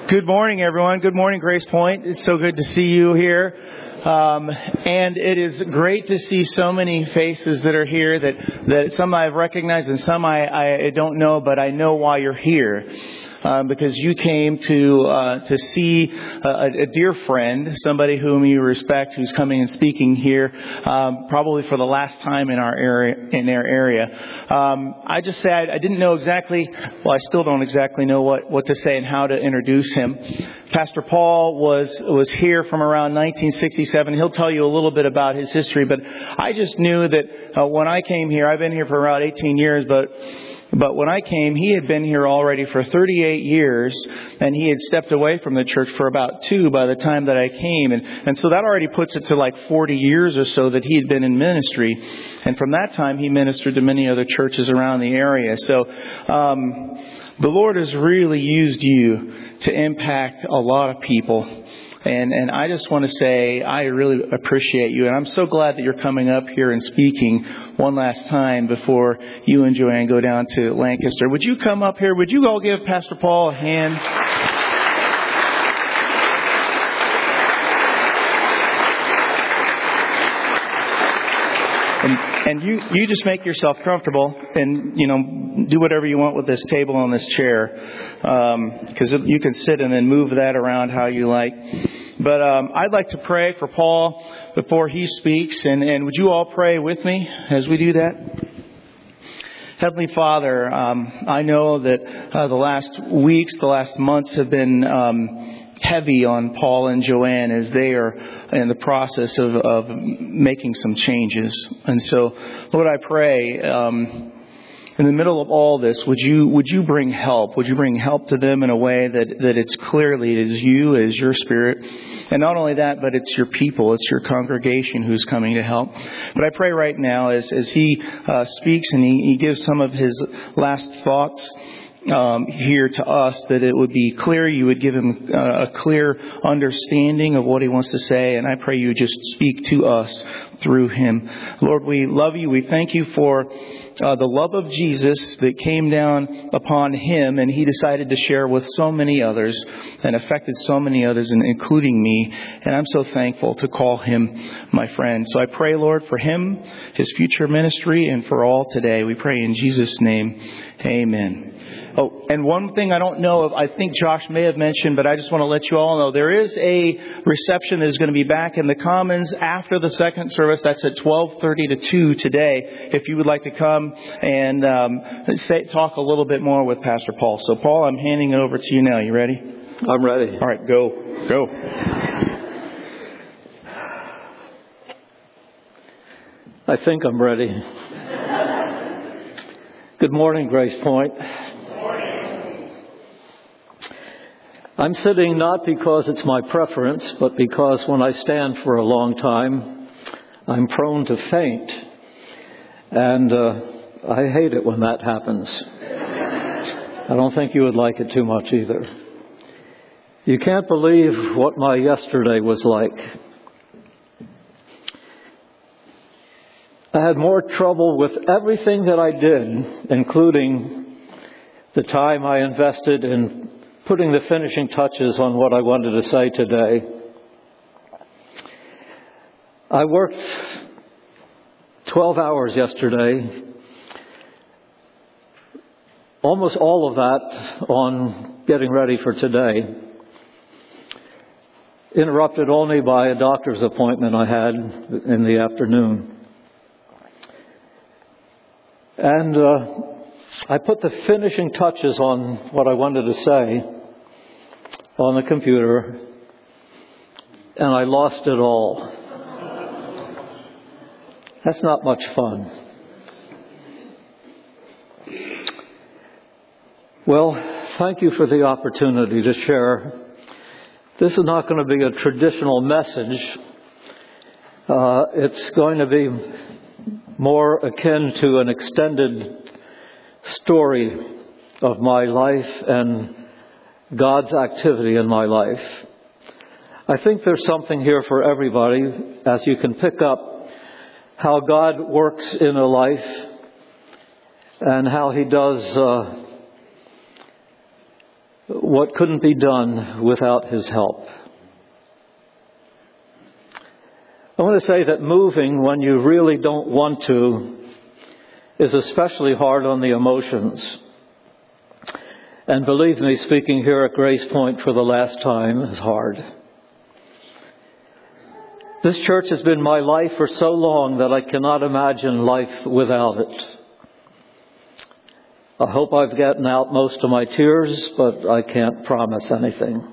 Good morning, everyone. Good morning, Grace Point. It's so good to see you here. And it is great to see so many faces that are here that some I've recognized and some I don't know, but I know why you're here. Because you came to see a dear friend, somebody whom you respect, who's coming and speaking here, probably for the last time in our area. I just say I didn't know exactly. Well, I still don't exactly know what to say and how to introduce him. Pastor Paul was here from around 1967. He'll tell you a little bit about his history, but I just knew that when I came here, I've been here for around 18 years, but when I came, he had been here already for 38 years, and he had stepped away from the church for about 2 by the time that I came. And so that already puts it to like 40 years or so that he had been in ministry. And from that time, he ministered to many other churches around the area. So the Lord has really used you to impact a lot of people. And I just want to say I really appreciate you. And I'm so glad that you're coming up here and speaking one last time before you and Joanne go down to Lancaster. Would you come up here? Would you all give Pastor Paul a hand? And you just make yourself comfortable and, do whatever you want with this table and this chair. Because you can sit and then move that around how you like. But I'd like to pray for Paul before he speaks. And would you all pray with me as we do that? Heavenly Father, I know that the last weeks, the last months have been heavy on Paul and Joanne as they are in the process of making some changes. And so, Lord, I pray in the middle of all this, would you bring help? Would you bring help to them in a way that it's clearly it is you, it is your Spirit. And not only that, but it's your people, it's your congregation who's coming to help. But I pray right now as he speaks and he gives some of his last thoughts here to us, that it would be clear, you would give him a clear understanding of what he wants to say. And I pray you just speak to us through him. Lord, we love you. We thank you for the love of Jesus that came down upon him, and he decided to share with so many others and affected so many others, including me. And I'm so thankful to call him my friend. So I pray, Lord, for him, his future ministry, and for all today. We pray in Jesus' name. Amen. Oh, and one thing I don't know of, I think Josh may have mentioned, but I just want to let you all know, there is a reception that is going to be back in the Commons after the second service. That's at 12:30 to 2 today. If you would like to come and talk a little bit more with Pastor Paul. So, Paul, I'm handing it over to you now. You ready? I'm ready. All right, go. I think I'm ready. Good morning, Grace Point. I'm sitting not because it's my preference, but because when I stand for a long time, I'm prone to faint. And I hate it when that happens. I don't think you would like it too much either. You can't believe what my yesterday was like. I had more trouble with everything that I did, including the time I invested in putting the finishing touches on what I wanted to say today. I worked 12 hours yesterday, almost all of that on getting ready for today, interrupted only by a doctor's appointment I had in the afternoon. And I put the finishing touches on what I wanted to say on the computer, and I lost it all. That's not much fun. Well, thank you for the opportunity to share. This is not going to be a traditional message. It's going to be more akin to an extended story of my life and God's activity in my life. I think there's something here for everybody, as you can pick up how God works in a life and how He does what couldn't be done without his help. I want to say that moving when you really don't want to is especially hard on the emotions. And believe me, speaking here at Grace Point for the last time is hard. This church has been my life for so long that I cannot imagine life without it. I hope I've gotten out most of my tears, but I can't promise anything.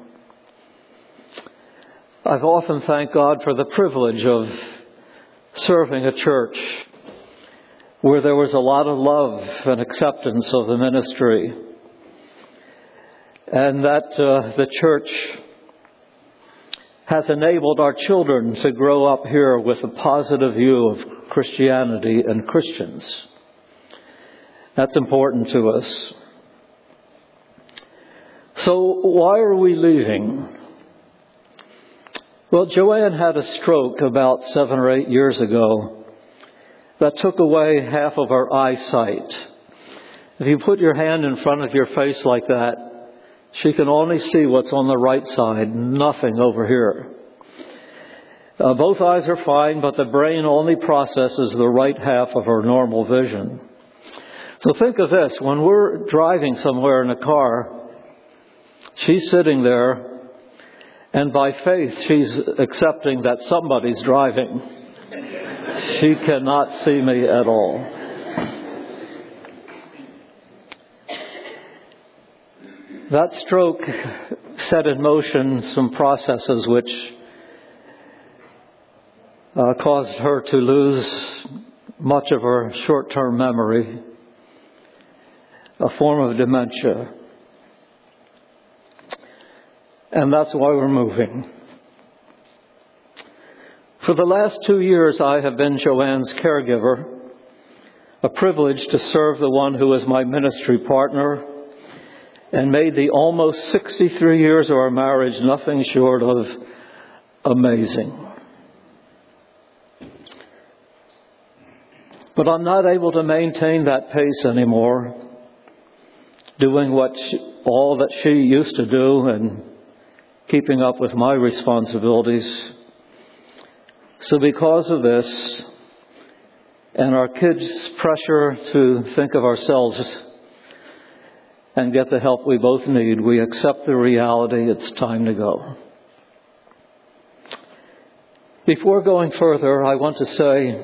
I've often thanked God for the privilege of serving a church where there was a lot of love and acceptance of the ministry, and that the church has enabled our children to grow up here with a positive view of Christianity and Christians. That's important to us. So why are we leaving? Well, Joanne had a stroke about 7 or 8 years ago that took away half of her eyesight. If you put your hand in front of your face like that, she can only see what's on the right side, nothing over here. Both eyes are fine, but the brain only processes the right half of her normal vision. So think of this. When we're driving somewhere in a car, she's sitting there, and by faith, she's accepting that somebody's driving. She cannot see me at all. That stroke set in motion some processes which caused her to lose much of her short-term memory, a form of dementia. And that's why we're moving. For the last 2 years, I have been Joanne's caregiver, a privilege to serve the one who is my ministry partner, and made the almost 63 years of our marriage nothing short of amazing. But I'm not able to maintain that pace anymore, doing all that she used to do and keeping up with my responsibilities. So because of this, and our kids' pressure to think of ourselves and get the help we both need, we accept the reality it's time to go. Before going further, I want to say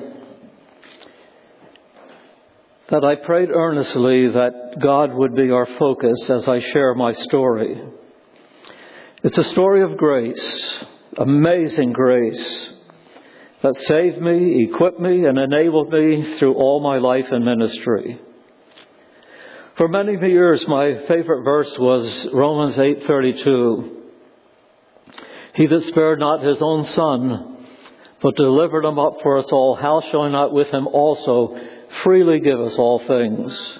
that I prayed earnestly that God would be our focus as I share my story. It's a story of grace, amazing grace, that saved me, equipped me, and enabled me through all my life and ministry. For many years, my favorite verse was Romans 8:32. He that spared not his own son, but delivered him up for us all, how shall he not with him also freely give us all things?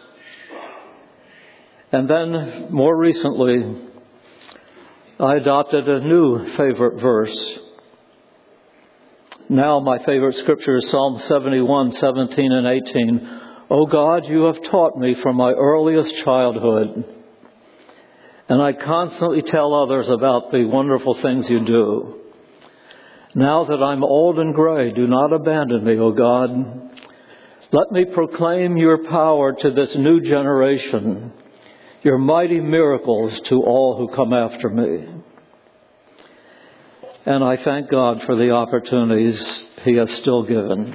And then, more recently, I adopted a new favorite verse. Now my favorite scripture is Psalm 71:17 and 18. O God, you have taught me from my earliest childhood, and I constantly tell others about the wonderful things you do. Now that I'm old and gray, do not abandon me, O God. Let me proclaim your power to this new generation, your mighty miracles to all who come after me. And I thank God for the opportunities He has still given.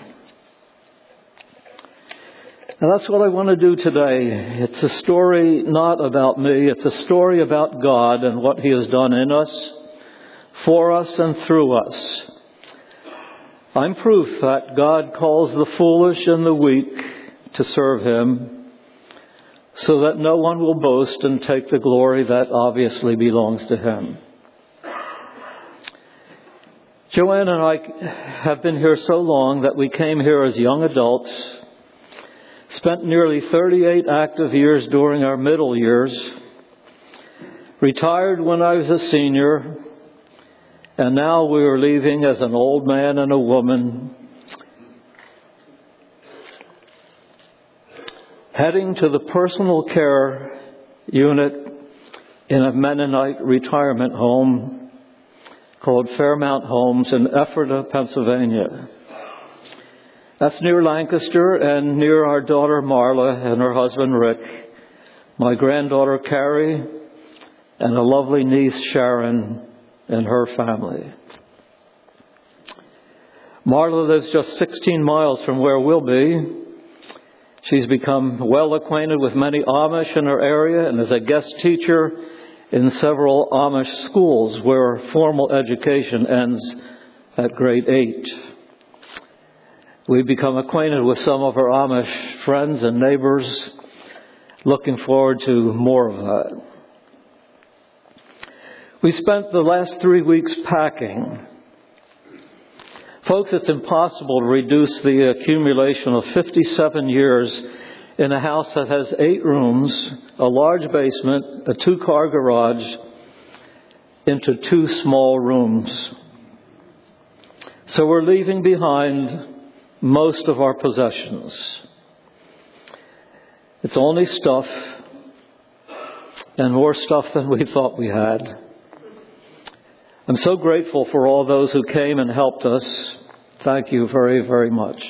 And that's what I want to do today. It's a story not about me. It's a story about God and what He has done in us, for us, and through us. I'm proof that God calls the foolish and the weak to serve Him, so that no one will boast and take the glory that obviously belongs to Him. Joanne and I have been here so long that we came here as young adults, spent nearly 38 active years during our middle years, retired when I was a senior, and now we are leaving as an old man and a woman, heading to the personal care unit in a Mennonite retirement home called Fairmount Homes in Ephrata, Pennsylvania. That's near Lancaster and near our daughter Marla and her husband Rick, my granddaughter Carrie, and a lovely niece Sharon and her family. Marla lives just 16 miles from where we'll be. She's become well acquainted with many Amish in her area and is a guest teacher in several Amish schools where formal education ends at grade 8. We've become acquainted with some of our Amish friends and neighbors. Looking forward to more of that. We spent the last 3 weeks packing. Folks, it's impossible to reduce the accumulation of 57 years in a house that has 8 rooms, a large basement, a 2-car garage, into 2 small rooms. So we're leaving behind most of our possessions. It's only stuff, and more stuff than we thought we had. I'm so grateful for all those who came and helped us. Thank you very, very much.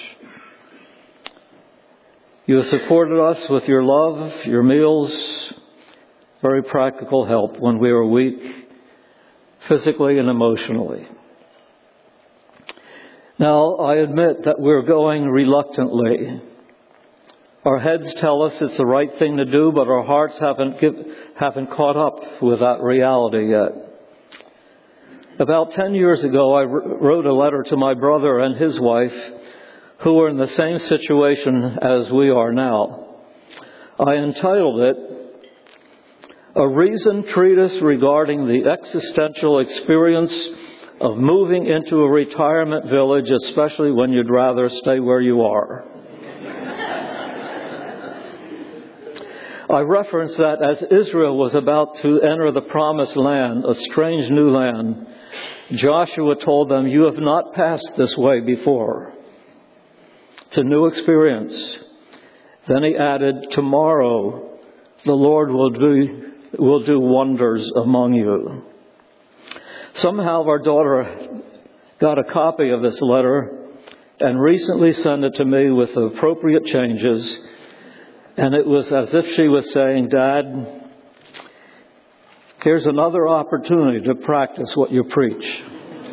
You have supported us with your love, your meals, very practical help when we were weak, physically and emotionally. Now, I admit that we're going reluctantly. Our heads tell us it's the right thing to do, but our hearts haven't caught up with that reality yet. About 10 years ago, I wrote a letter to my brother and his wife, who were in the same situation as we are now. I entitled it, A Reasoned Treatise Regarding the Existential Experience of Moving into a Retirement Village, Especially When You'd Rather Stay Where You Are. I referenced that as Israel was about to enter the promised land, a strange new land, Joshua told them, "You have not passed this way before." It's a new experience. Then he added, "Tomorrow the Lord will do wonders among you." Somehow our daughter got a copy of this letter and recently sent it to me with appropriate changes. And it was as if she was saying, "Dad, here's another opportunity to practice what you preach."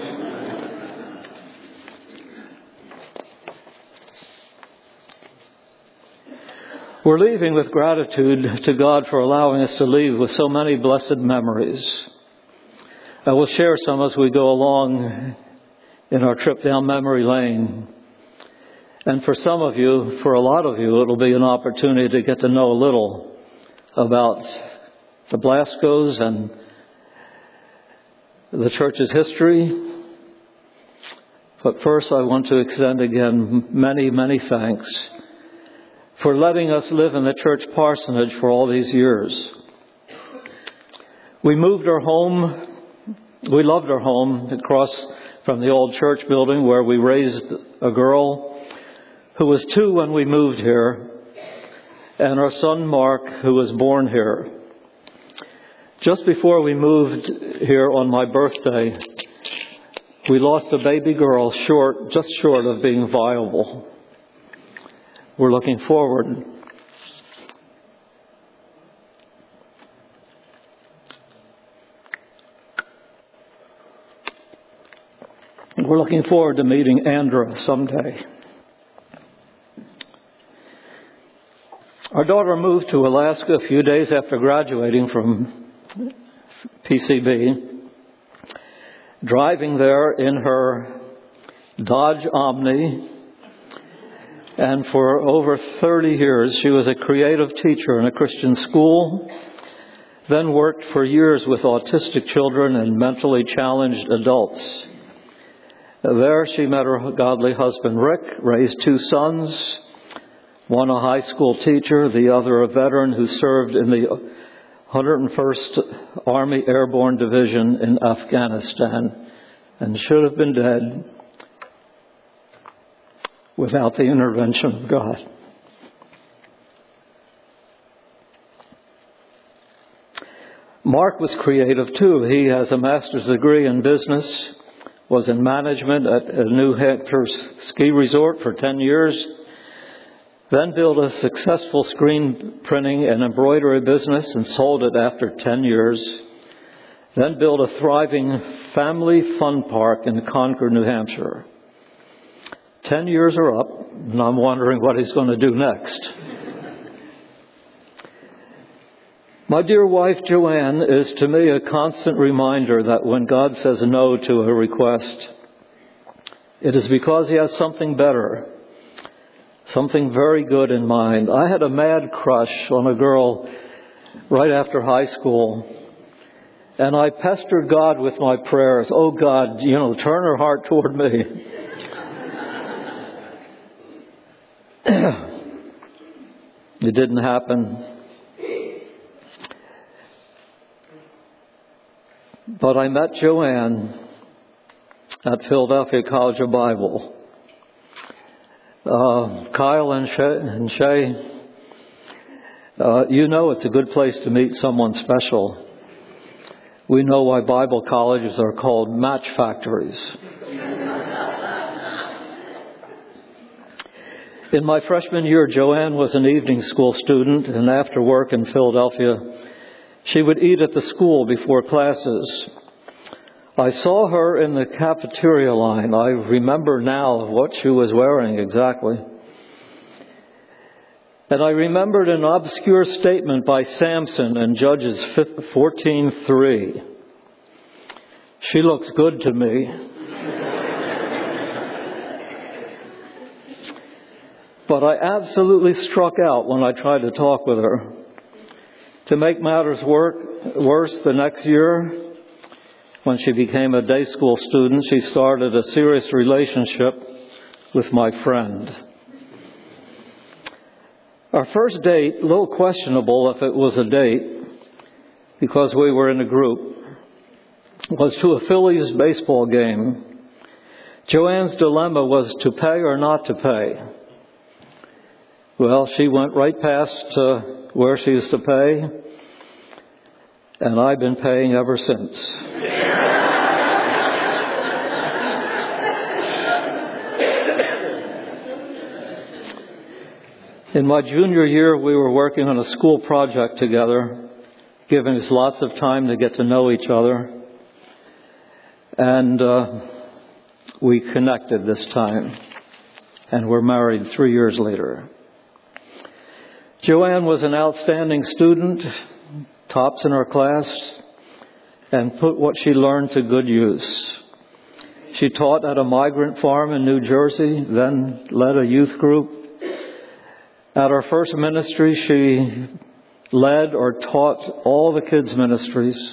We're leaving with gratitude to God for allowing us to leave with so many blessed memories. I will share some as we go along in our trip down memory lane. And for some of you, for a lot of you, it'll be an opportunity to get to know a little about the Blascos and the church's history. But first, I want to extend again many, many thanks for letting us live in the church parsonage for all these years. We moved our home. We loved our home across from the old church building where we raised a girl who was 2 when we moved here, and our son Mark, who was born here. Just before we moved here on my birthday, we lost a baby girl just short of being viable. We're looking forward. We're looking forward to meeting Andra someday. Our daughter moved to Alaska a few days after graduating from PCB. Driving there in her Dodge Omni, and for over 30 years she was a creative teacher in a Christian school, then worked for years with autistic children and mentally challenged adults. There she met her godly husband Rick, raised 2 sons, one a high school teacher, the other a veteran who served in the 101st Army Airborne Division in Afghanistan and should have been dead without the intervention of God. Mark was creative too. He has a master's degree in business, was in management at a New Hampshire ski resort for 10 years, then built a successful screen printing and embroidery business and sold it after 10 years, then built a thriving family fun park in Concord, New Hampshire. 10 years are up, and I'm wondering what he's going to do next. My dear wife, Joanne, is to me a constant reminder that when God says no to a request, it is because He has something better, something very good in mind. I had a mad crush on a girl right after high school, and I pestered God with my prayers. Oh God, turn her heart toward me. It didn't happen. But I met Joanne at Philadelphia College of Bible. Kyle and Shay, it's a good place to meet someone special. We know why Bible colleges are called match factories. In my freshman year, Joanne was an evening school student, and after work in Philadelphia, she would eat at the school before classes. I saw her in the cafeteria line. I remember now what she was wearing exactly. And I remembered an obscure statement by Samson in Judges 14:3. She looks good to me. But I absolutely struck out when I tried to talk with her. To make matters worse, the next year, when she became a day school student, she started a serious relationship with my friend. Our first date, a little questionable if it was a date, because we were in a group, was to a Phillies baseball game. Joanne's dilemma was to pay or not to pay. Well, she went right past where she used to pay, and I've been paying ever since. In my junior year, we were working on a school project together, giving us lots of time to get to know each other. And we connected this time, and we're married 3 years later. Joanne was an outstanding student, tops in her class, and put what she learned to good use. She taught at a migrant farm in New Jersey, then led a youth group. At our first ministry, she led or taught all the kids' ministries.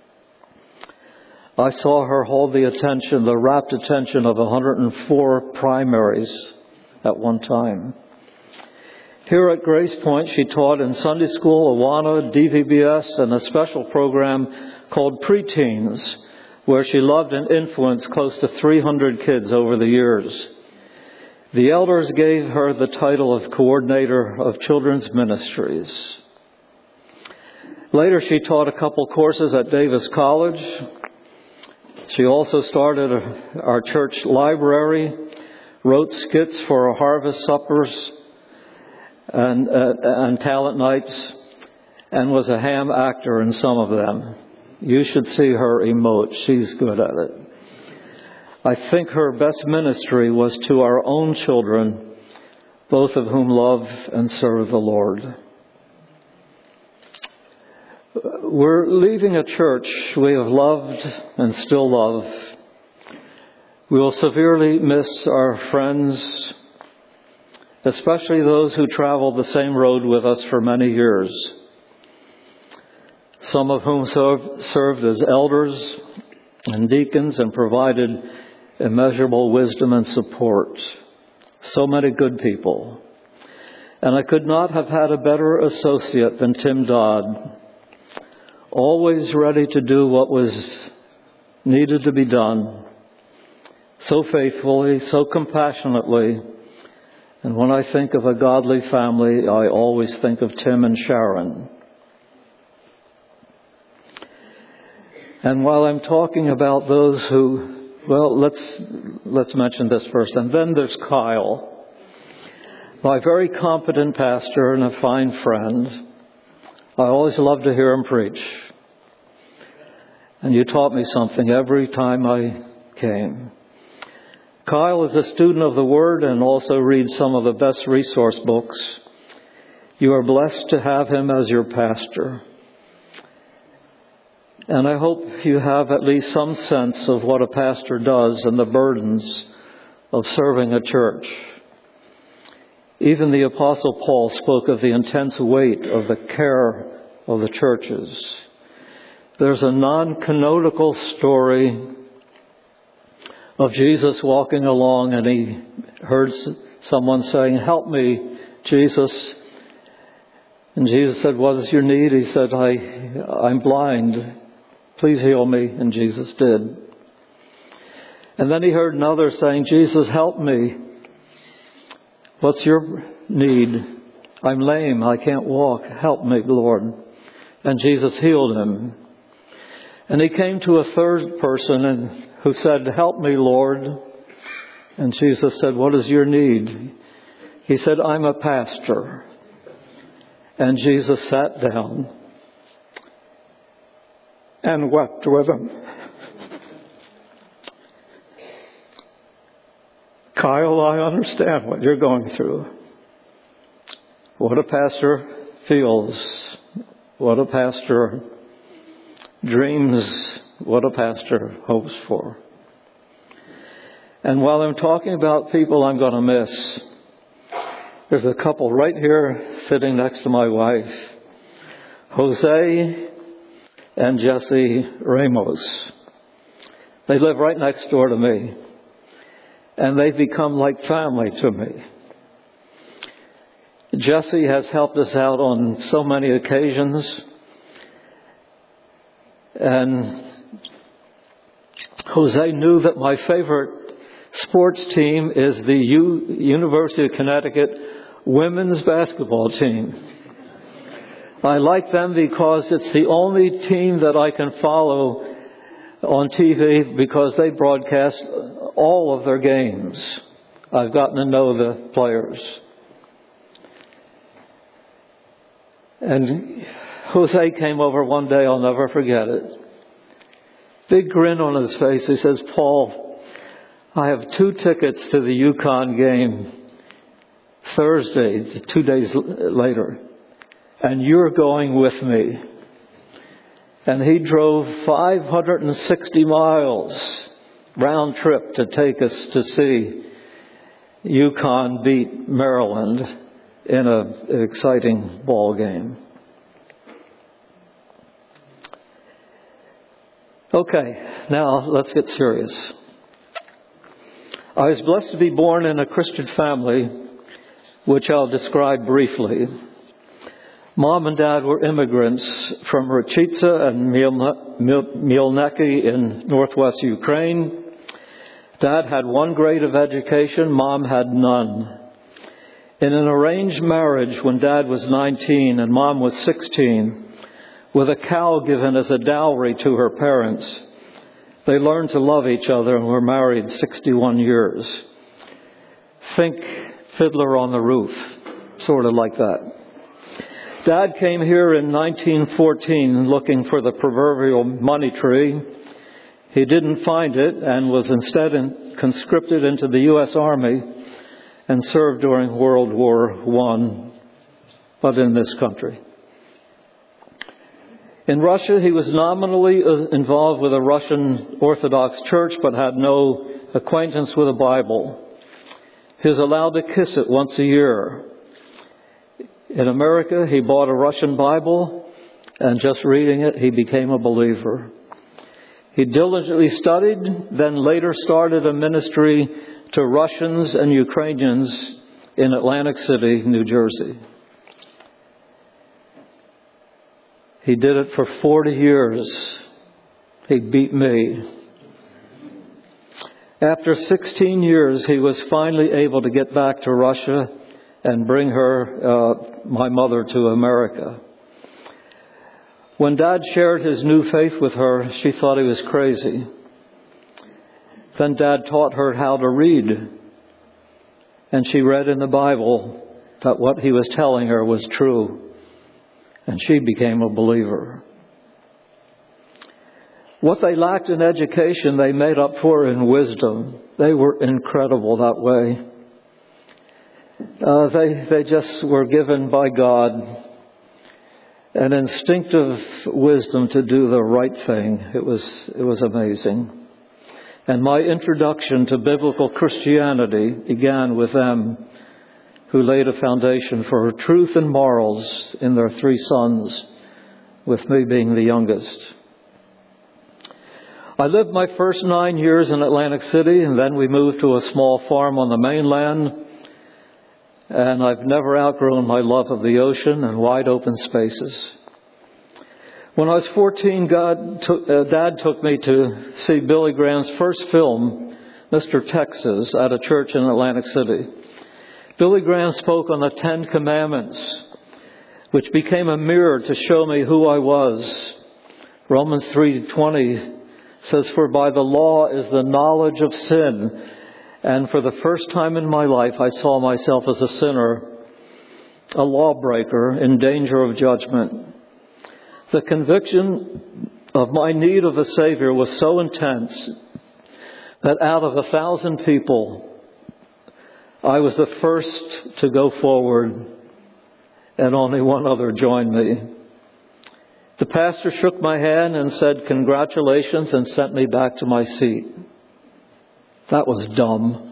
I saw her hold the rapt attention of 104 primaries at one time. Here at Grace Point, she taught in Sunday school, Awana, DVBS, and a special program called Preteens, where she loved and influenced close to 300 kids over the years. The elders gave her the title of Coordinator of Children's Ministries. Later, she taught a couple courses at Davis College. She also started our church library, wrote skits for our harvest suppers and talent nights, and was a ham actor in some of them. You should see her emote. She's good at it. I think her best ministry was to our own children, both of whom love and serve the Lord. We're leaving a church we have loved and still love. We will severely miss our friends, especially those who traveled the same road with us for many years, some of whom served as elders and deacons and provided immeasurable wisdom and support. So many good people. And I could not have had a better associate than Tim Dodd, always ready to do what was needed to be done, so faithfully, so compassionately. And when I think of a godly family, I always think of Tim and Sharon. And while I'm talking about those who, well, let's mention this first. And then there's Kyle, my very competent pastor and a fine friend. I always love to hear him preach. And you taught me something every time I came. Kyle is a student of the Word and also reads some of the best resource books. You are blessed to have him as your pastor. And I hope you have at least some sense of what a pastor does and the burdens of serving a church. Even the Apostle Paul spoke of the intense weight of the care of the churches. There's a non-canonical story of Jesus walking along, and he heard someone saying, "Help me, Jesus." And Jesus said, "What is your need?" He said, I'm blind. Please heal me. And Jesus did. And then he heard another saying, "Jesus, help me. What's your need?" "I'm lame. I can't walk. Help me, Lord." And Jesus healed him. And he came to a third person who said, "Help me, Lord." And Jesus said, "What is your need?" He said, "I'm a pastor." And Jesus sat down and wept with him. Kyle, I understand what you're going through. What a pastor feels. What a pastor dreams. What a pastor hopes for. And while I'm talking about people I'm going to miss, there's a couple right here sitting next to my wife, Jose and Jesse Ramos. They live right next door to me, and they've become like family to me. Jesse has helped us out on so many occasions, and Jose knew that my favorite sports team is the University of Connecticut women's basketball team. I like them because it's the only team that I can follow on TV because they broadcast all of their games. I've gotten to know the players. And Jose came over one day, I'll never forget it. Big grin on his face. He says, "Paul, I have 2 tickets to the UConn game Thursday, 2 days later, and you're going with me." And he drove 560 miles round trip to take us to see UConn beat Maryland in an exciting ball game. Okay, now let's get serious. I was blessed to be born in a Christian family, which I'll describe briefly. Mom and Dad were immigrants from Rachitsa and Mielneki in northwest Ukraine. Dad had 1 grade of education, Mom had none. In an arranged marriage when Dad was 19 and Mom was 16, with a cow given as a dowry to her parents, they learned to love each other and were married 61 years. Think Fiddler on the Roof, sort of like that. Dad came here in 1914 looking for the proverbial money tree. He didn't find it and was instead conscripted into the U.S. Army and served during World War I, but in this country. In Russia, he was nominally involved with a Russian Orthodox church, but had no acquaintance with the Bible. He was allowed to kiss it once a year. In America, he bought a Russian Bible, and just reading it, he became a believer. He diligently studied, then later started a ministry to Russians and Ukrainians in Atlantic City, New Jersey. He did it for 40 years. He beat me. After 16 years, he was finally able to get back to Russia and bring my mother to America. When Dad shared his new faith with her, she thought he was crazy. Then Dad taught her how to read. And she read in the Bible that what he was telling her was true. And she became a believer. What they lacked in education, they made up for in wisdom. They were incredible that way. They just were given by God an instinctive wisdom to do the right thing. It was amazing. And my introduction to biblical Christianity began with them, who laid a foundation for truth and morals in their 3 sons, with me being the youngest. I lived my first 9 years in Atlantic City, and then we moved to a small farm on the mainland. And I've never outgrown my love of the ocean and wide open spaces. When I was 14, Dad took me to see Billy Graham's first film, Mr. Texas, at a church in Atlantic City. Billy Graham spoke on the 10 Commandments, which became a mirror to show me who I was. Romans 3:20 says, "For by the law is the knowledge of sin. And for the first time in my life, I saw myself as a sinner, a lawbreaker in danger of judgment." The conviction of my need of a Savior was so intense that out of 1,000 people, I was the first to go forward, and only one other joined me. The pastor shook my hand and said, "Congratulations," and sent me back to my seat. That was dumb.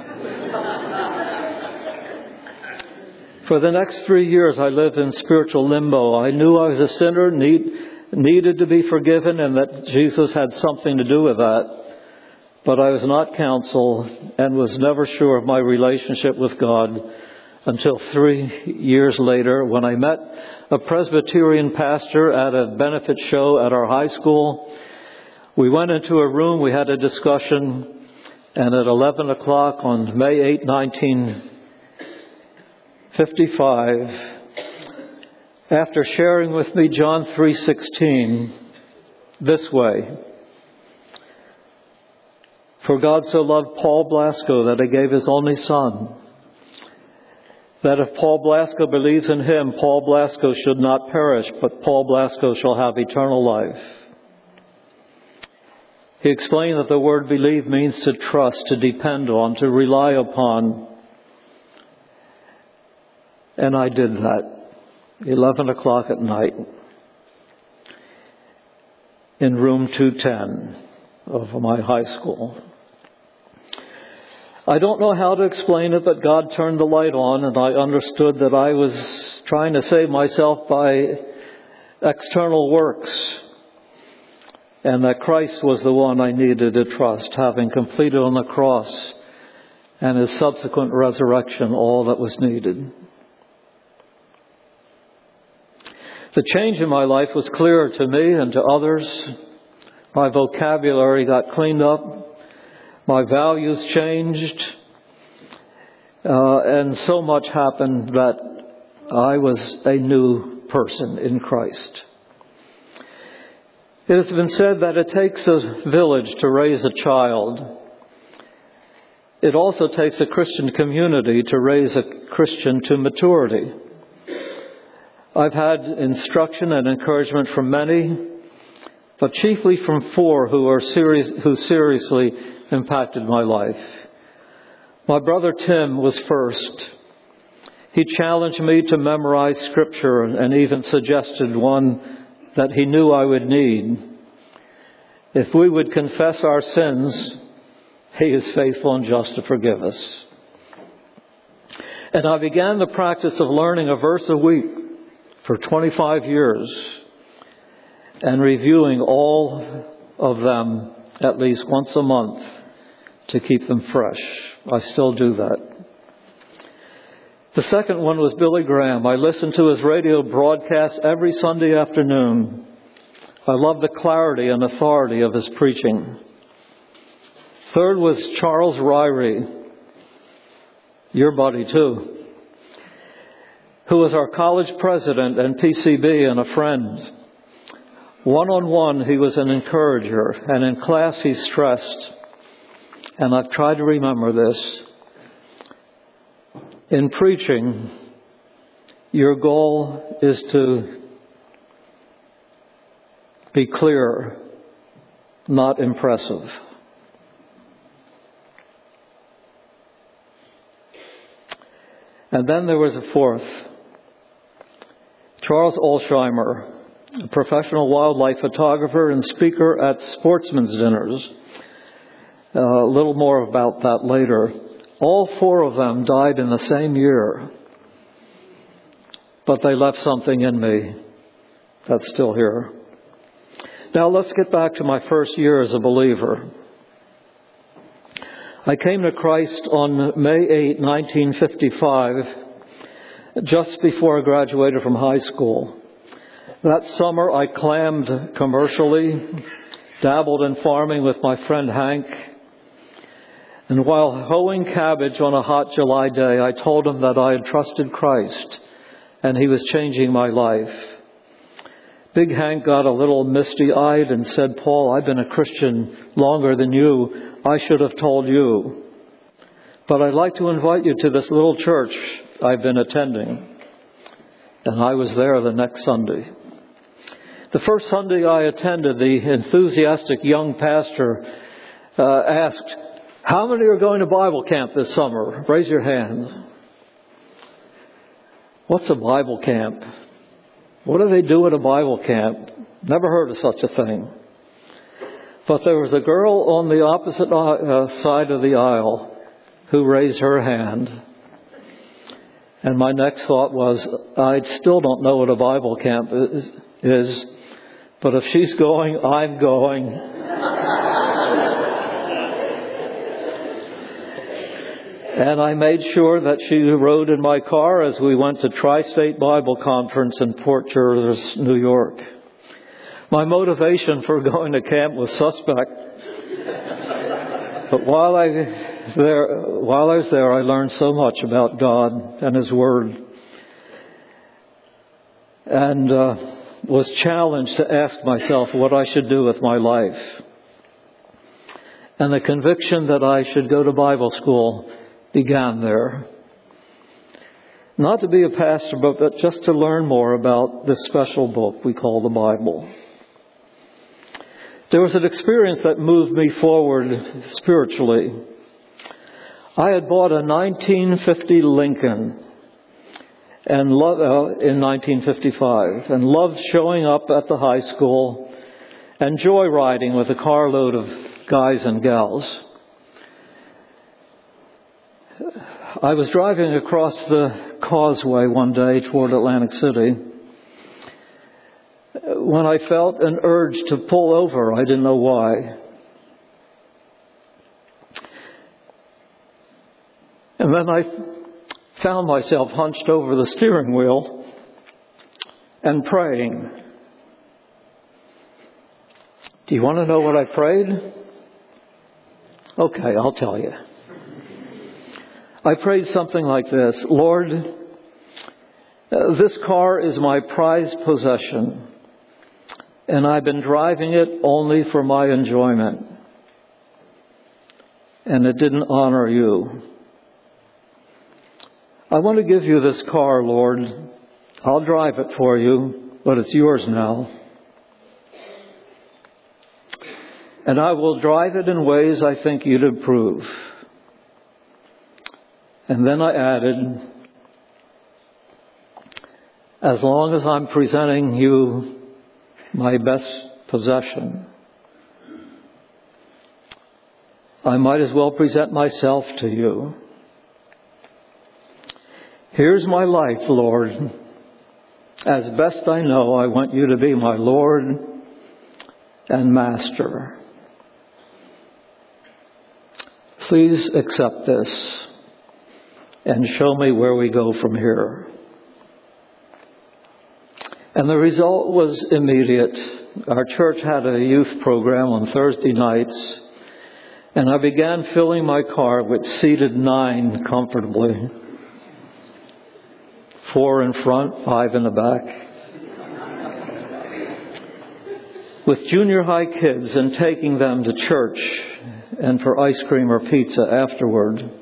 For the next 3 years, I lived in spiritual limbo. I knew I was a sinner, needed to be forgiven, and that Jesus had something to do with that. But I was not counseled and was never sure of my relationship with God until 3 years later, when I met a Presbyterian pastor at a benefit show at our high school. We went into a room, we had a discussion, and at 11 o'clock on May 8, 1955, after sharing with me John 3:16 this way, "For God so loved Paul Blasco that he gave his only son, that if Paul Blasco believes in him, Paul Blasco should not perish, but Paul Blasco shall have eternal life." He explained that the word believe means to trust, to depend on, to rely upon. And I did that. 11 o'clock at night in room 210 of my high school. I don't know how to explain it, but God turned the light on, and I understood that I was trying to save myself by external works, and that Christ was the one I needed to trust, having completed on the cross and his subsequent resurrection all that was needed. The change in my life was clearer to me and to others. My vocabulary got cleaned up. My values changed. And so much happened that I was a new person in Christ. It has been said that it takes a village to raise a child. It also takes a Christian community to raise a Christian to maturity. I've had instruction and encouragement from many, but chiefly from 4 who seriously impacted my life. My brother Tim was first. He challenged me to memorize Scripture and even suggested one that he knew I would need. If we would confess our sins, he is faithful and just to forgive us. And I began the practice of learning a verse a week for 25 years and reviewing all of them at least once a month to keep them fresh. I still do that. The second one was Billy Graham. I listened to his radio broadcast every Sunday afternoon. I loved the clarity and authority of his preaching. Third was Charles Ryrie, your buddy too, who was our college president and PCB and a friend. One-on-one, he was an encourager, and in class he stressed, and I've tried to remember this, in preaching, your goal is to be clear, not impressive. And then there was a fourth. Charles Olsheimer, a professional wildlife photographer and speaker at sportsmen's dinners. A little more about that later. All four of them died in the same year. But they left something in me that's still here. Now let's get back to my first year as a believer. I came to Christ on May 8, 1955, just before I graduated from high school. That summer I clammed commercially, dabbled in farming with my friend Hank, and while hoeing cabbage on a hot July day, I told him that I had trusted Christ and he was changing my life. Big Hank got a little misty-eyed and said, "Paul, I've been a Christian longer than you. I should have told you. But I'd like to invite you to this little church I've been attending." And I was there the next Sunday. The first Sunday I attended, the enthusiastic young pastor asked, "How many are going to Bible camp this summer? Raise your hand." What's a Bible camp? What do they do at a Bible camp? Never heard of such a thing. But there was a girl on the opposite side of the aisle who raised her hand. And my next thought was, I still don't know what a Bible camp is, but if she's going, I'm going. And I made sure that she rode in my car as we went to Tri-State Bible Conference in Port Jervis, New York. My motivation for going to camp was suspect. But while I was there, I learned so much about God and His Word. And was challenged to ask myself what I should do with my life. And the conviction that I should go to Bible school began there. Not to be a pastor, but just to learn more about this special book we call the Bible. There was an experience that moved me forward spiritually. I had bought a 1950 Lincoln and in 1955 and loved showing up at the high school and joyriding with a carload of guys and gals. I was driving across the causeway one day toward Atlantic City when I felt an urge to pull over. I didn't know why. And then I found myself hunched over the steering wheel and praying. Do you want to know what I prayed? Okay, I'll tell you. I prayed something like this: Lord, this car is my prized possession, and I've been driving it only for my enjoyment, and it didn't honor you. I want to give you this car, Lord. I'll drive it for you, but it's yours now. And I will drive it in ways I think you'd approve. And then I added, as long as I'm presenting you my best possession, I might as well present myself to you. Here's my life, Lord. As best I know, I want you to be my Lord and Master. Please accept this and show me where we go from here. And the result was immediate. Our church had a youth program on Thursday nights, and I began filling my car, which seated 9 comfortably. 4 in front, 5 in the back. with junior high kids and taking them to church and for ice cream or pizza afterward.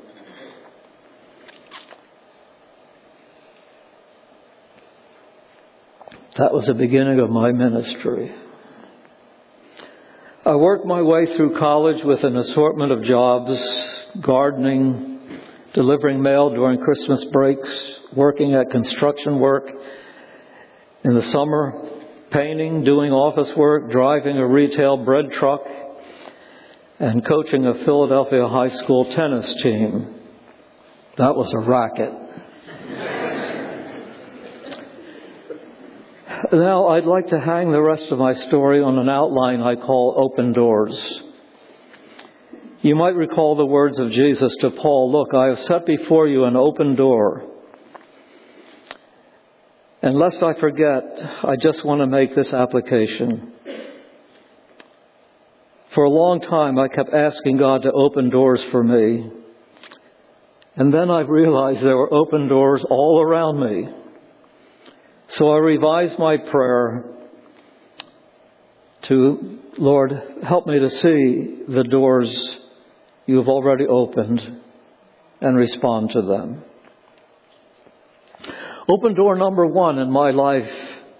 That was the beginning of my ministry. I worked my way through college with an assortment of jobs, gardening, delivering mail during Christmas breaks, working at construction work in the summer, painting, doing office work, driving a retail bread truck, and coaching a Philadelphia high school tennis team. That was a racket. Now, I'd like to hang the rest of my story on an outline I call Open Doors. You might recall the words of Jesus to Paul, "Look, I have set before you an open door." And lest I forget, I just want to make this application. For a long time, I kept asking God to open doors for me. And then I realized there were open doors all around me. So I revised my prayer to, Lord, help me to see the doors you have already opened and respond to them. Open door number one in my life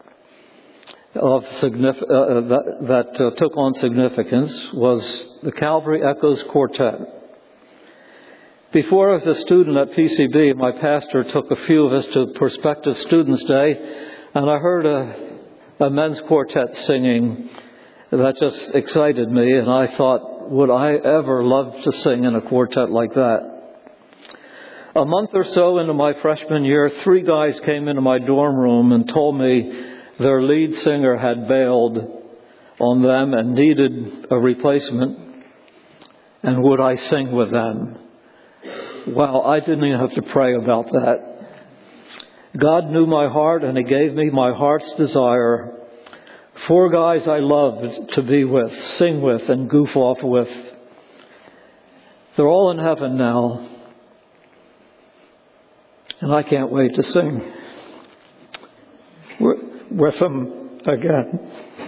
that took on significance was the Calvary Echoes Quartet. Before I was a student at PCB, my pastor took a few of us to Prospective Students' Day, and I heard a men's quartet singing that just excited me, and I thought, would I ever love to sing in a quartet like that? A month or so into my freshman year, 3 guys came into my dorm room and told me their lead singer had bailed on them and needed a replacement, and would I sing with them? Well, I didn't even have to pray about that. God knew my heart, and He gave me my heart's desire. 4 guys I loved to be with, sing with, and goof off with. They're all in heaven now, and I can't wait to sing with them again.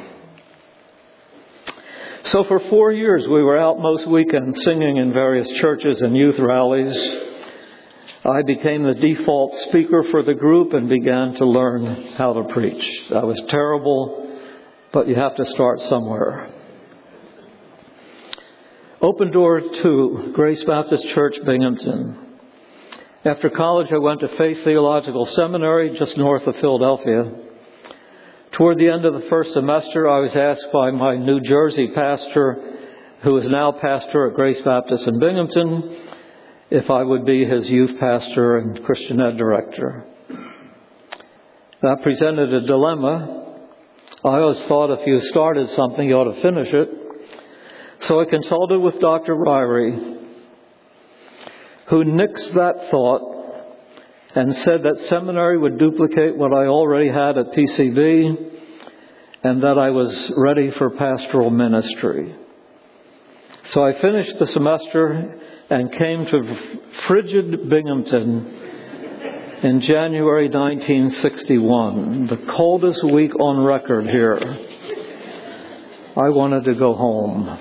So for 4 years, we were out most weekends singing in various churches and youth rallies. I became the default speaker for the group and began to learn how to preach. I was terrible, but you have to start somewhere. Open door 2, Grace Baptist Church, Binghamton. After college, I went to Faith Theological Seminary just north of Philadelphia. Toward the end of the first semester, I was asked by my New Jersey pastor, who is now pastor at Grace Baptist in Binghamton, if I would be his youth pastor and Christian Ed director. That presented a dilemma. I always thought if you started something, you ought to finish it. So I consulted with Dr. Ryrie, who nixed that thought and said that seminary would duplicate what I already had at PCB and that I was ready for pastoral ministry. So I finished the semester and came to frigid Binghamton in January 1961, the coldest week on record here. I wanted to go home.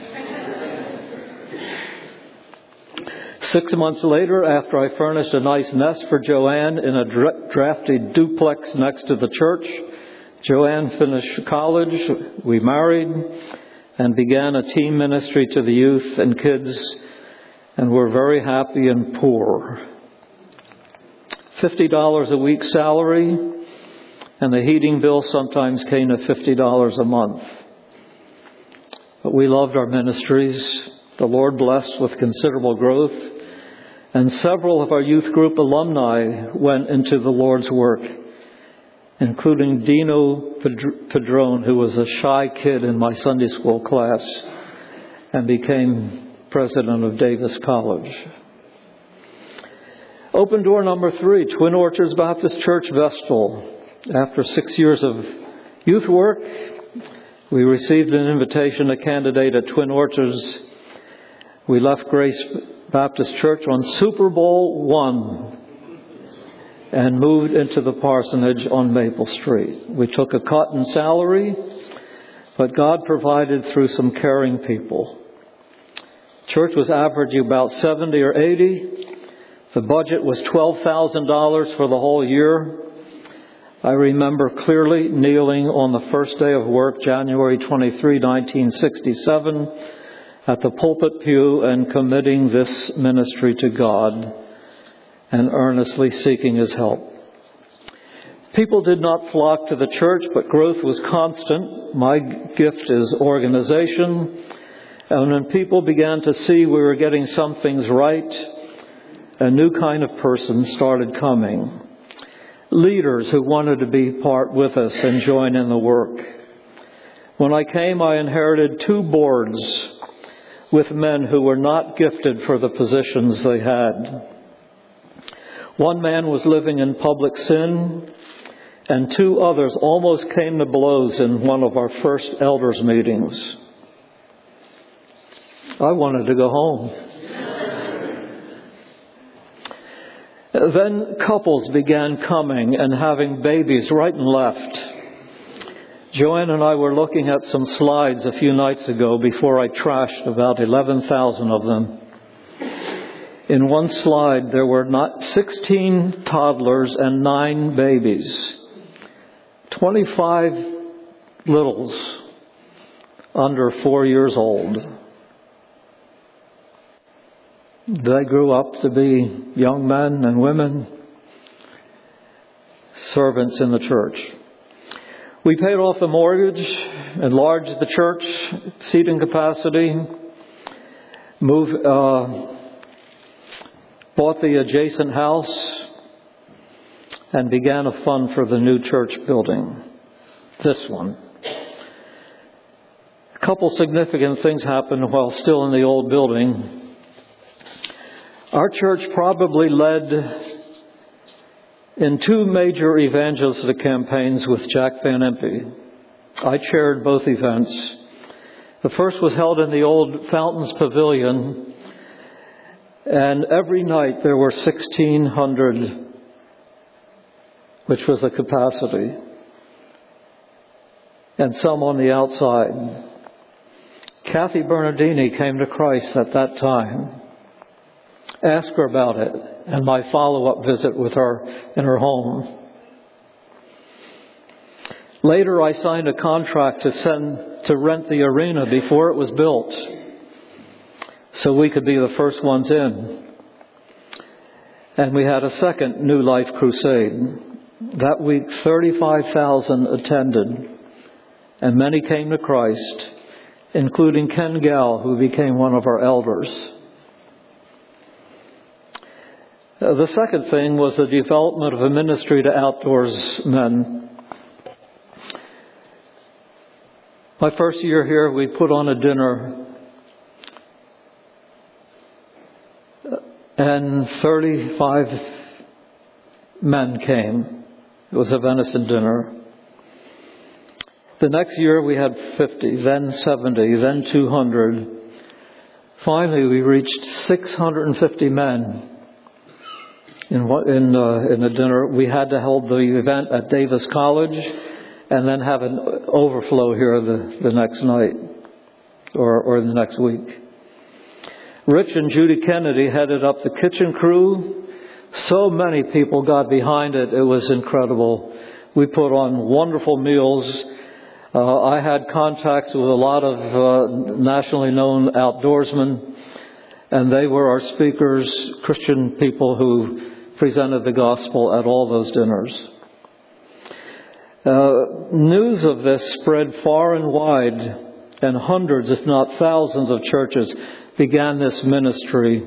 6 months later, after I furnished a nice nest for Joanne in a drafty duplex next to the church, Joanne finished college, we married, and began a team ministry to the youth and kids, and we're very happy and poor. $50 a week salary, and the heating bill sometimes came to $50 a month. But we loved our ministries. The Lord blessed with considerable growth, and several of our youth group alumni went into the Lord's work, including Dino Padron, who was a shy kid in my Sunday school class and became president of Davis College. Open door number 3, Twin Orchards Baptist Church, Vestal. After 6 years of youth work, we received an invitation to candidate at Twin Orchards. We left Grace Baptist Church on Super Bowl I and moved into the parsonage on Maple Street. We took a cut in salary, but God provided through some caring people. Church was averaging about 70 or 80. The budget was $12,000 for the whole year. I remember clearly kneeling on the first day of work, January 23, 1967, at the pulpit pew and committing this ministry to God and earnestly seeking His help. People did not flock to the church, but growth was constant. My gift is organization. And when people began to see we were getting some things right, a new kind of person started coming. Leaders who wanted to be part with us and join in the work. When I came, I inherited 2 boards with men who were not gifted for the positions they had. One man was living in public sin, and 2 others almost came to blows in one of our first elders' meetings. I wanted to go home. Then couples began coming and having babies right and left. Joanne and I were looking at some slides a few nights ago before I trashed about 11,000 of them. In one slide, there were 16 toddlers and 9 babies. 25 littles under 4 years old. They grew up to be young men and women, servants in the church. We paid off the mortgage, enlarged the church seating capacity, bought the adjacent house, and began a fund for the new church building. This one. A couple significant things happened while still in the old building. Our church probably led in 2 major evangelistic campaigns with Jack Van Impe. I chaired both events. The first was held in the old Fountains Pavilion, and every night there were 1,600, which was the capacity, and some on the outside. Kathy Bernardini came to Christ at that time. Ask her about it and my follow-up visit with her in her home. Later, I signed a contract to rent the arena before it was built so we could be the first ones in. And we had a second New Life Crusade. That week, 35,000 attended, and many came to Christ, including Ken Gall, who became one of our elders. The second thing was the development of a ministry to outdoors men. My first year here, we put on a dinner, and 35 men came. It was a venison dinner. The next year we had 50, then 70, then 200. Finally, we reached 650 men. In the dinner, we had to hold the event at Davis College and then have an overflow here the next night or the next week. Rich and Judy Kennedy headed up the kitchen crew. So many people got behind it. It was incredible. We put on wonderful meals. I had contacts with a lot of nationally known outdoorsmen, and they were our speakers, Christian people who presented the gospel at all those dinners. News of this spread far and wide, and hundreds, if not thousands, of churches began this ministry,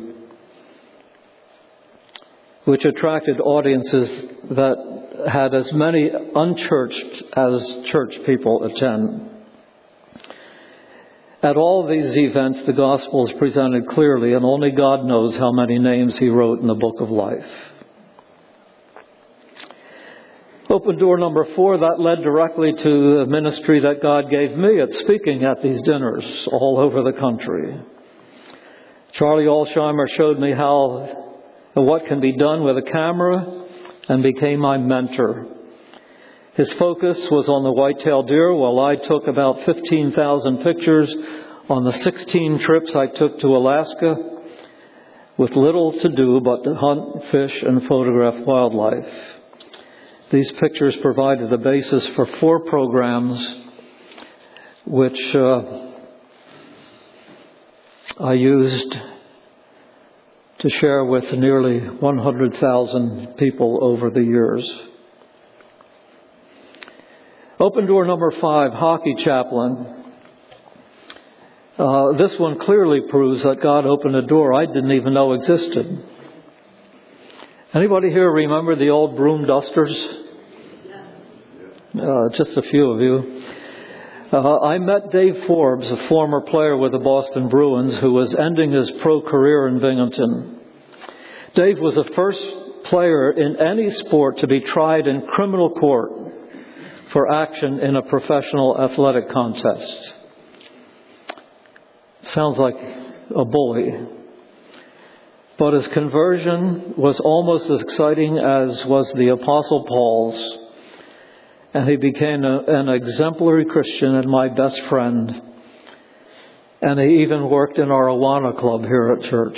which attracted audiences that had as many unchurched as church people attend. At all these events, the gospel is presented clearly, and only God knows how many names He wrote in the book of life. Open door number 4, that led directly to the ministry that God gave me at speaking at these dinners all over the country. Charlie Alsheimer showed me what can be done with a camera and became my mentor. His focus was on the white-tailed deer, while I took about 15,000 pictures on the 16 trips I took to Alaska, with little to do but to hunt, fish, and photograph wildlife. These pictures provided the basis for 4 programs which I used to share with nearly 100,000 people over the years. Open door number 5, hockey chaplain. This one clearly proves that God opened a door I didn't even know existed. Anybody here remember the old broom dusters? Just a few of you. I met Dave Forbes, a former player with the Boston Bruins, who was ending his pro career in Binghamton. Dave was the first player in any sport to be tried in criminal court for action in a professional athletic contest. Sounds like a bully. But his conversion was almost as exciting as was the Apostle Paul's. And he became an exemplary Christian and my best friend. And he even worked in our Awana club here at church.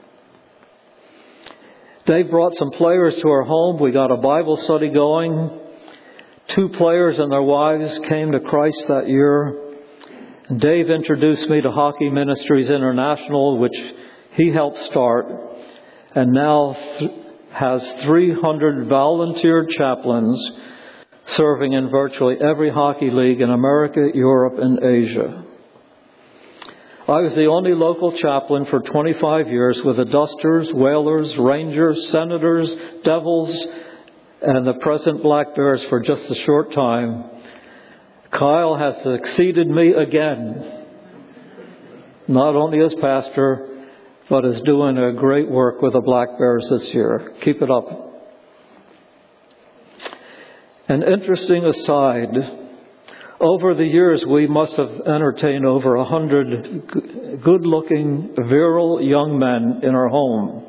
Dave brought some players to our home. We got a Bible study going. 2 players and their wives came to Christ that year. And Dave introduced me to Hockey Ministries International, which he helped start, and now has 300 volunteer chaplains serving in virtually every hockey league in America, Europe, and Asia. I was the only local chaplain for 25 years with the Dusters, Whalers, Rangers, Senators, Devils, and the present Black Bears for just a short time. Kyle has succeeded me again, not only as pastor, but is doing a great work with the Black Bears this year. Keep it up. An interesting aside, over the years we must have entertained over 100 good-looking, virile young men in our home.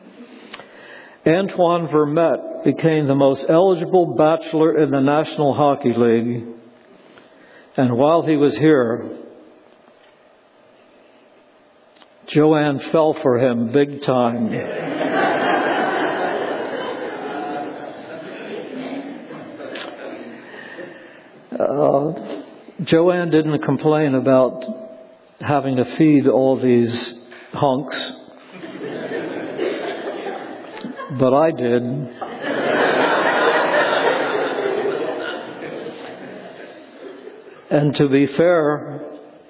Antoine Vermette became the most eligible bachelor in the National Hockey League. And while he was here, Joanne fell for him big time. Joanne didn't complain about having to feed all these hunks, but I did. And to be fair,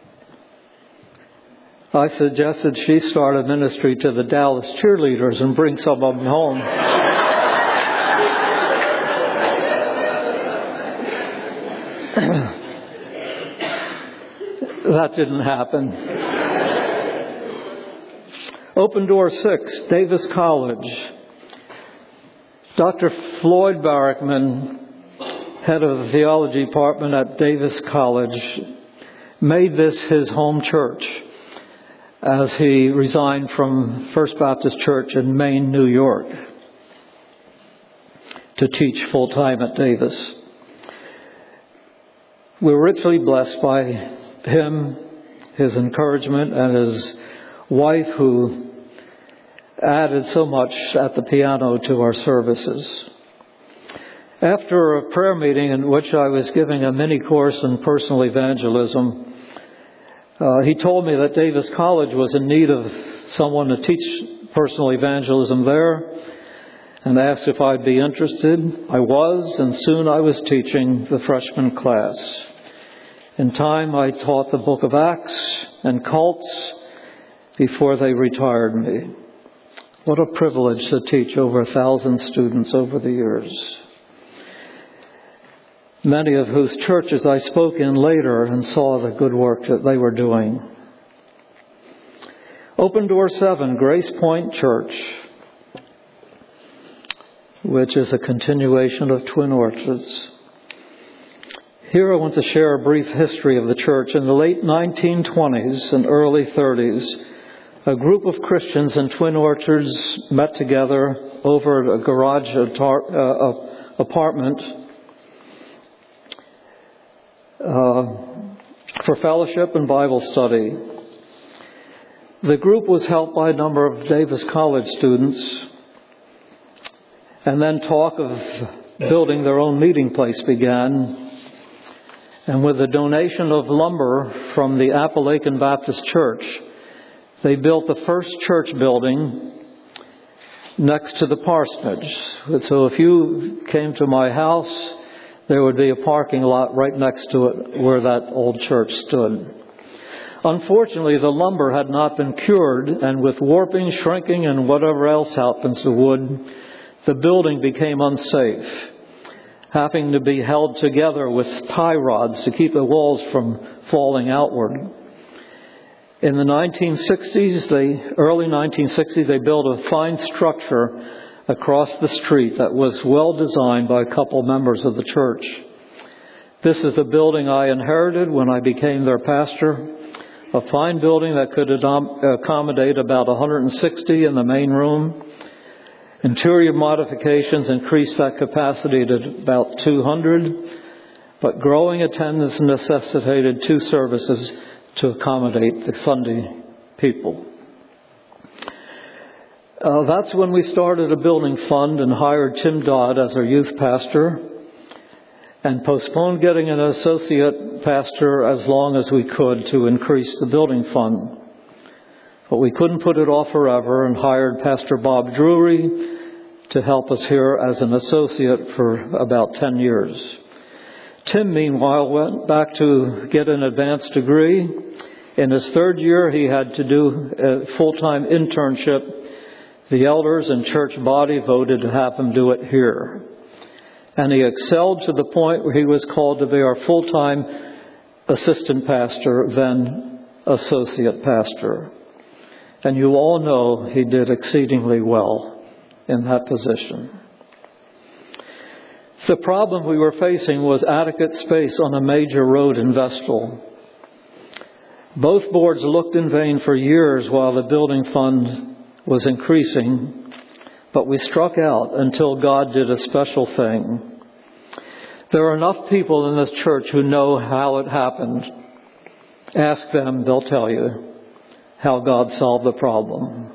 I suggested she start a ministry to the Dallas cheerleaders and bring some of them home. That didn't happen. Open door 6, Davis College. Dr. Floyd Barrickman, head of the theology department at Davis College, made this his home church as he resigned from First Baptist Church in Maine, New York, to teach full-time at Davis. We were richly blessed by him, his encouragement, and his wife, who added so much at the piano to our services. After a prayer meeting in which I was giving a mini course in personal evangelism, he told me that Davis College was in need of someone to teach personal evangelism there, and asked if I'd be interested. I was, and soon I was teaching the freshman class. In time, I taught the book of Acts and cults before they retired me. What a privilege to teach over 1,000 students over the years, many of whose churches I spoke in later and saw the good work that they were doing. Open door 7, Grace Point Church, which is a continuation of Twin Orchards. Here I want to share a brief history of the church. In the late 1920s and early 30s, a group of Christians in Twin Orchards met together over a garage apartment for fellowship and Bible study. The group was helped by a number of Davis College students, and then talk of building their own meeting place began. And with the donation of lumber from the Appalachian Baptist Church, they built the first church building next to the parsonage. So if you came to my house, there would be a parking lot right next to it where that old church stood. Unfortunately, the lumber had not been cured, and with warping, shrinking, and whatever else happens to wood, the building became unsafe, having to be held together with tie rods to keep the walls from falling outward. In the early 1960s, they built a fine structure across the street that was well designed by a couple members of the church. This is the building I inherited when I became their pastor, a fine building that could accommodate about 160 in the main room. Interior modifications increased that capacity to about 200, but growing attendance necessitated 2 services to accommodate the Sunday people. That's when we started a building fund and hired Tim Dodd as our youth pastor, and postponed getting an associate pastor as long as we could to increase the building fund. But we couldn't put it off forever and hired Pastor Bob Drury to help us here as an associate for about 10 years. Tim, meanwhile, went back to get an advanced degree. In his 3rd year, he had to do a full-time internship. The elders and church body voted to have him do it here. And he excelled to the point where he was called to be our full-time assistant pastor, then associate pastor. And you all know he did exceedingly well in that position. The problem we were facing was adequate space on a major road in Vestal. Both boards looked in vain for years while the building fund was increasing, but we struck out until God did a special thing. There are enough people in this church who know how it happened. Ask them, they'll tell you how God solved the problem.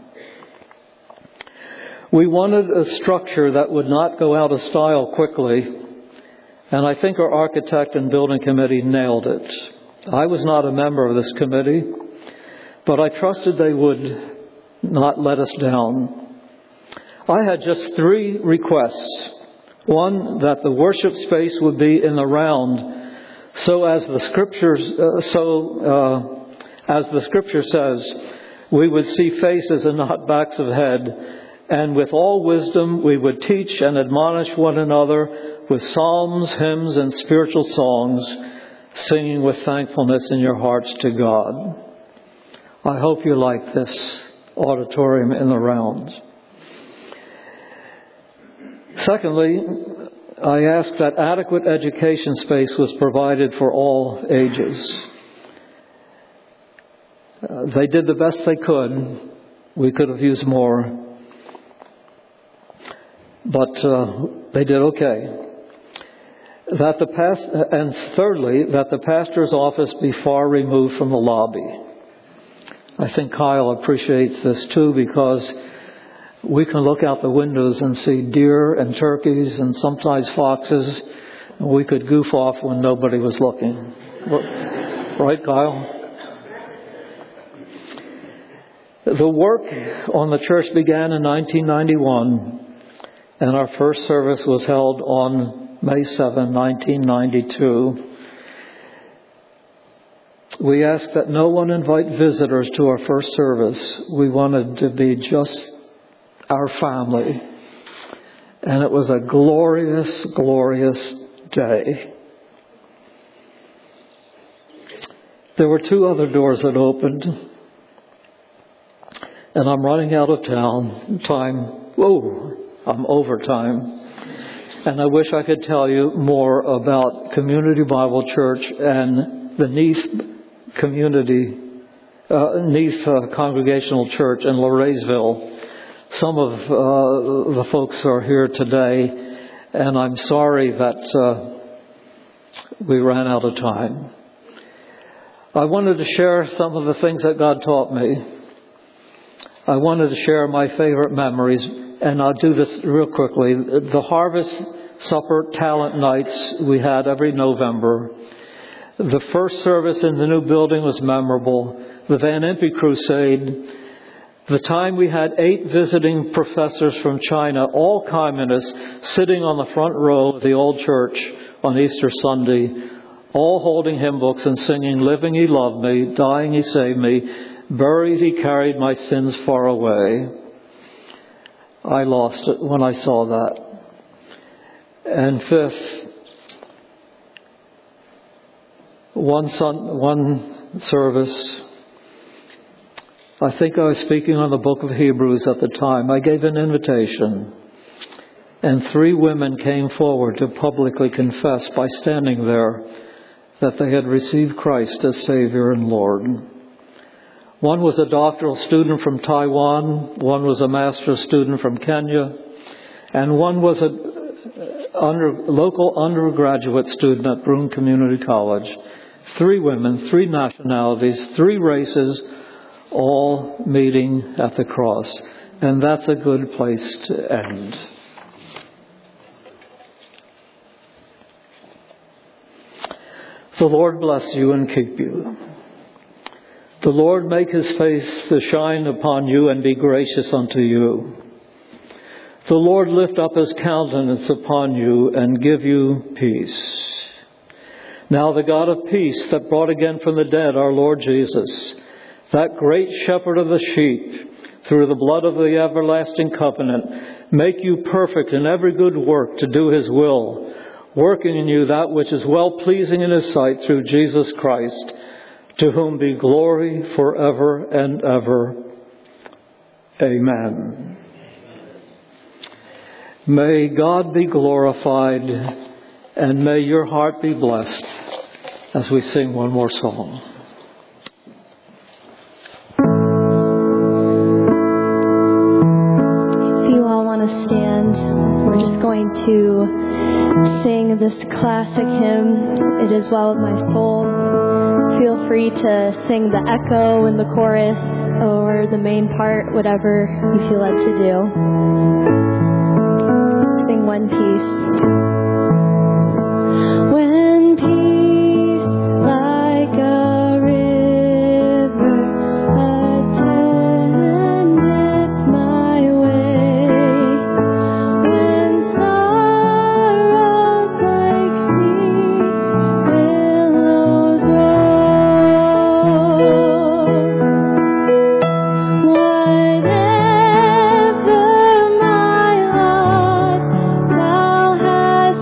We wanted a structure that would not go out of style quickly, and I think our architect and building committee nailed it. I was not a member of this committee, but I trusted they would not let us down. I had just 3 requests. One, that the worship space would be in the round, so as the scripture says, we would see faces and not backs of head, and with all wisdom we would teach and admonish one another with psalms, hymns, and spiritual songs, singing with thankfulness in your hearts to God. I hope you like this auditorium in the round. Secondly, I asked that adequate education space was provided for all ages. They did the best they could. We could have used more. But they did okay. And thirdly, that the pastor's office be far removed from the lobby. I think Kyle appreciates this too, because we can look out the windows and see deer and turkeys and sometimes foxes, and we could goof off when nobody was looking. Right, Kyle? The work on the church began in 1991, and our first service was held on May 7, 1992. We asked that no one invite visitors to our first service. We wanted to be just our family. And it was a glorious, glorious day. There were 2 other doors that opened. And I'm running out of time. Whoa, I'm over time. And I wish I could tell you more about Community Bible Church and the Neath Congregational Church in Lauraysville. Some of the folks are here today, and I'm sorry that we ran out of time. I wanted to share some of the things that God taught me. I wanted to share my favorite memories, and I'll do this real quickly. The Harvest Supper Talent Nights we had every November. The first service in the new building was memorable. The Van Impe Crusade. The time we had 8 visiting professors from China, all communists, sitting on the front row of the old church on Easter Sunday, all holding hymn books and singing, "Living He loved me, dying He saved me, buried He carried my sins far away." I lost it when I saw that. And fifth, one service, I think I was speaking on the book of Hebrews at the time. I gave an invitation, and 3 women came forward to publicly confess by standing there that they had received Christ as Savior and Lord. One was a doctoral student from Taiwan, one was a master's student from Kenya, and one was a local undergraduate student at Broome Community College. 3 women, 3 nationalities, 3 races, all meeting at the cross. And that's a good place to end. The Lord bless you and keep you. The Lord make His face to shine upon you and be gracious unto you. The Lord lift up His countenance upon you and give you peace. Now the God of peace that brought again from the dead our Lord Jesus, that great shepherd of the sheep, through the blood of the everlasting covenant, make you perfect in every good work to do His will, working in you that which is well-pleasing in His sight through Jesus Christ, to whom be glory forever and ever. Amen. May God be glorified, and may your heart be blessed as we sing one more song. If you all want to stand, we're just going to sing this classic hymn, "It Is Well With My Soul." Feel free to sing the echo in the chorus or the main part, whatever you feel led to do. Sing one piece. When peace like a river attendeth my way, when sorrows like sea billows roll, whatever my lot thou hast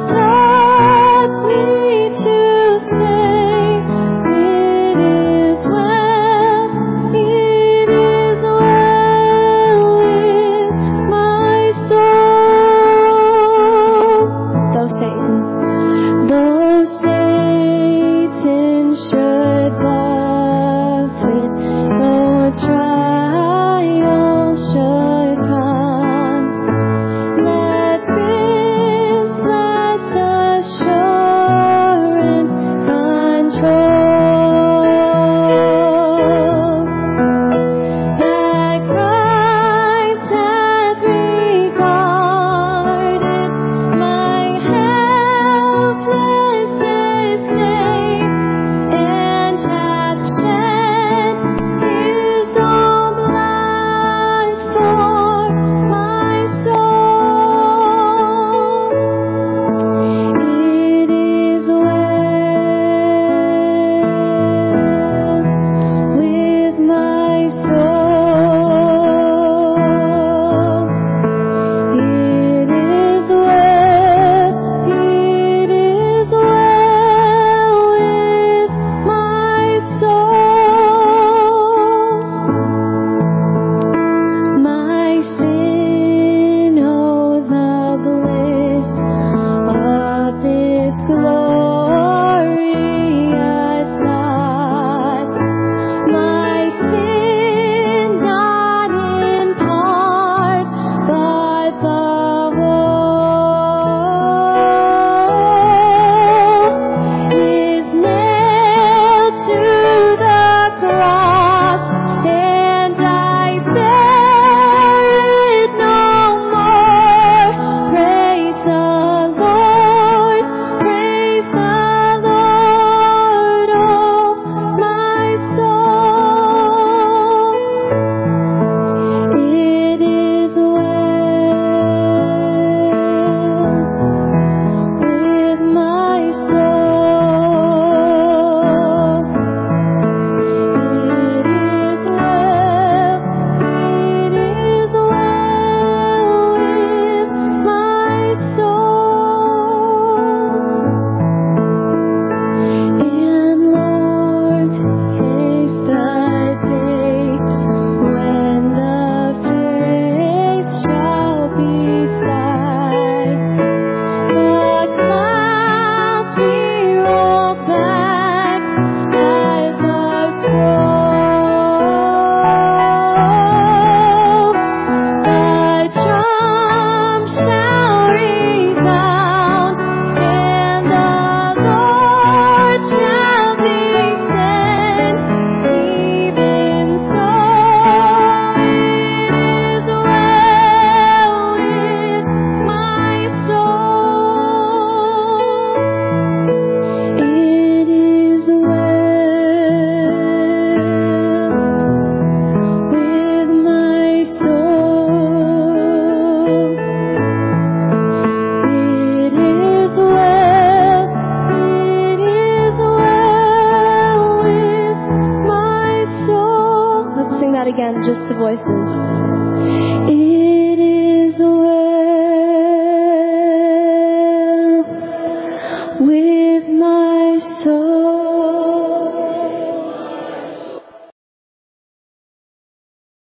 again, just the voices.